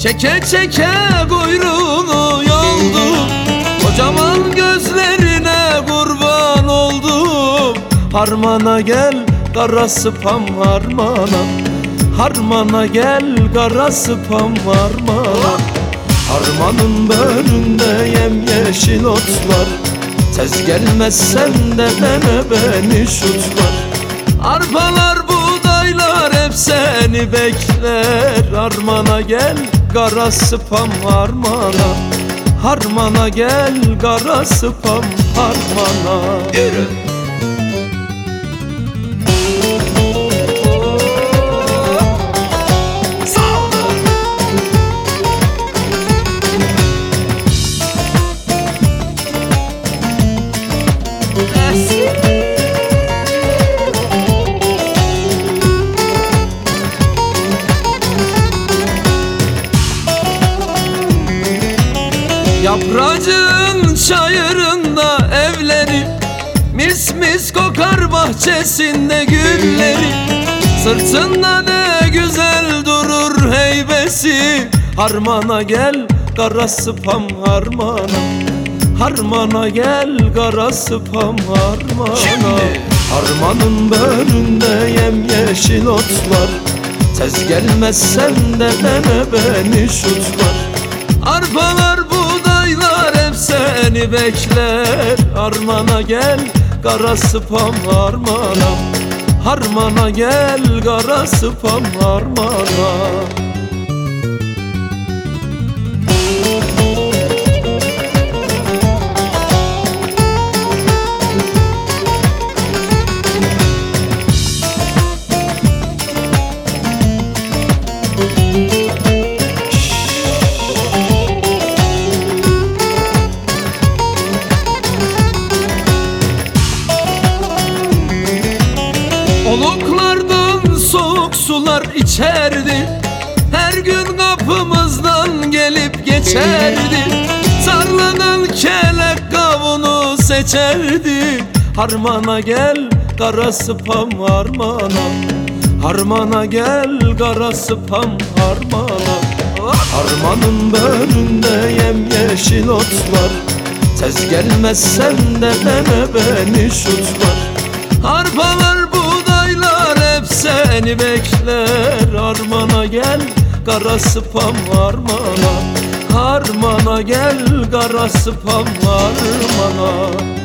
Çeke çeke kuyruğunu yoldum, kocaman gözlerine kurban oldum. Harmana gel kara sıpam harmana, harmana gel kara sıpam harmana. Harmanın bölünde yemyeşil otlar, tez gelmezsen de dene beni şutlar. Arpalar buğdaylar hep seni bekler. Harmana gel kara sıpam harmana, harmana gel kara sıpam harmana. Yürü. Yapracığın çayırında evleri, mis mis kokar bahçesinde gülleri. Sırtında ne güzel durur heybesi. Harmana gel kara sıpam harmana, harmana gel kara sıpam harmana. Şimdi. Harmanın bölünde yemyeşil otlar, tez gelmezsen de dene beni şutlar. Arpalar buğdaylar hep seni bekler. Harmana gel kara sıpam harmana, harmana gel kara sıpam harmana. Oluklardan soğuk sular içerdi, her gün kapımızdan gelip geçerdi. Sarlanan kelek kavunu seçerdi. Harmana gel kara sıpam harmana, harmana gel kara sıpam harmana. Harmanın bölünde yemyeşil otlar, tez gelmezsen de dene beni şutlar. Arpalar seni bekler. Harmana gel kara sıpam harmana, harmana gel kara sıpam harmana.